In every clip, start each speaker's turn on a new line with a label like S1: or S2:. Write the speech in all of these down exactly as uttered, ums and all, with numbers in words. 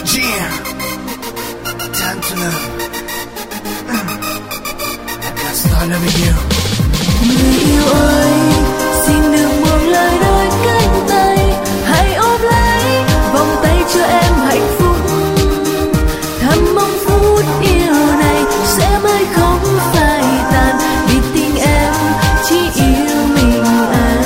S1: Yeah, time to love. I can't start loving you.
S2: Người yêu ơi, xin đừng buông lời đôi cánh tay, hãy ôm lấy vòng tay cho em hạnh phúc. Thầm mong phút yêu này sẽ mãi không phai tàn, vì tình em chỉ yêu mình anh.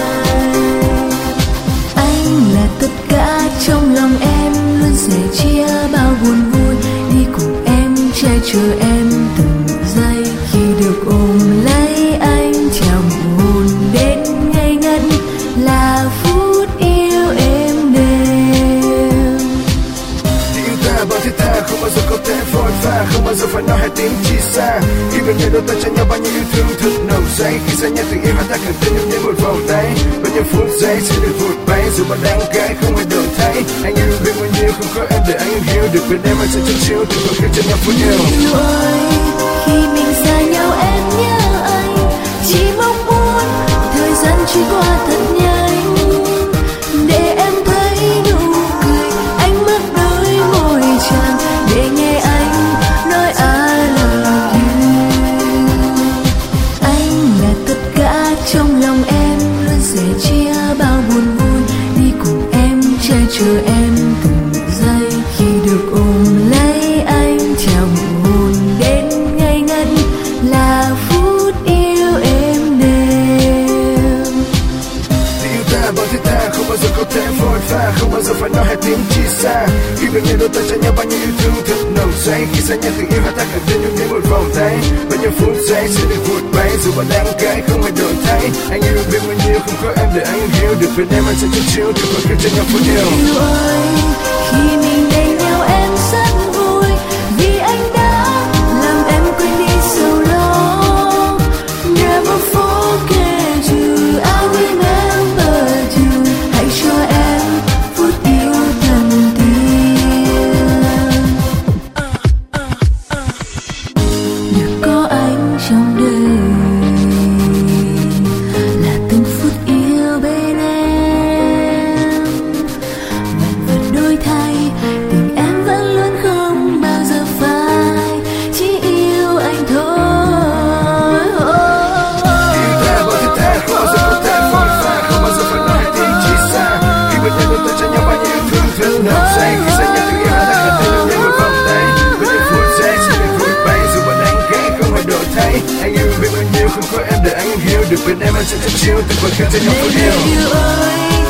S2: Anh là tất cả trong lòng em, luôn sẻ chia bao buồn vui, đi cùng em che chở em từng giây khi được ôm lấy anh. Trong hồn đến ngây ngất là phút yêu êm đềm.
S1: Yêu ta bao thứ tha, không bao giờ có thể vội vã, không bao giờ phải nói hai tiếng chia xa. Khi bên nhau đôi ta cho nhau bao nhiêu yêu thương thật nồng say. Khi xa nhau tình yêu hai ta cần tên nhau như một vòng tay. Bao nhiêu phút giây sẽ được vụt bay, dù bao đáng cái không ai đổi thấy. Anh yêu biết bao nhiêu, không có em để anh hiểu được bên em anh sẽ chân chiếu từ cuộc cho nhau phút yêu.
S2: Yêu ơi, khi mình xa nhau em nhớ anh, chỉ mong muốn thời gian trôi qua thật nhanh, để em thấy nụ cười anh mất đôi môi tràn, để nghe anh nói I love you. Anh là tất cả trong lòng em, luôn sẻ chia bao buồn vui, đi cùng em che chở em từng giây khi được ôm lấy anh. Trong hồn đến ngây ngất là phút yêu êm đềm.
S1: Yêu ta bao thứ tha, không bao giờ có thể vội vã, không bao giờ phải nói hai tiếng chia xa. Khi bên nhau đôi ta cho nhau bao nhiêu yêu thương thật nồng say. Khi xa nhau tình yêu hai ta cần tên nhau như một vòng tay. Bao nhiêu phút giây sẽ được vụt bay, dù bao đáng cái không ai đổi thay. Anh yêu biết bao nhiêu, không có em để anh hiểu được bên em anh sẽ chân chiếu từ cuộc cho nhau phút yêu.
S2: Yêu ơi, khi mình bên nhau em rất vui, vì anh đã làm em quên đi sầu lo. Never forget you, I remember you. Hãy cho em phút yêu thần tiên. Được có anh trong đời là từng phút yêu bên em. Vạn vật đổi thay, tình em vẫn luôn không bao giờ phai, chỉ yêu anh thôi.
S1: Yêu ta bao thứ tha, không bao giờ có thể vội vã, không bao giờ phải nói hai tiếng chia xa. Khi bên nhau đôi ta cho nhau bao nhiêu yêu thương thật nồng say. Khi xa nhau tình yêu hai ta cần tên nhau như một vòng tay. Bao nhiêu phút giây sẽ được vụt bay, dù bao đáng cái không ai đổi thay. Anh yêu biết bao nhiêu, không có em để anh hiểu được bên em anh sẽ chân chiếu từ cuộc cho nhau phút yêu.
S2: Yêu ơi,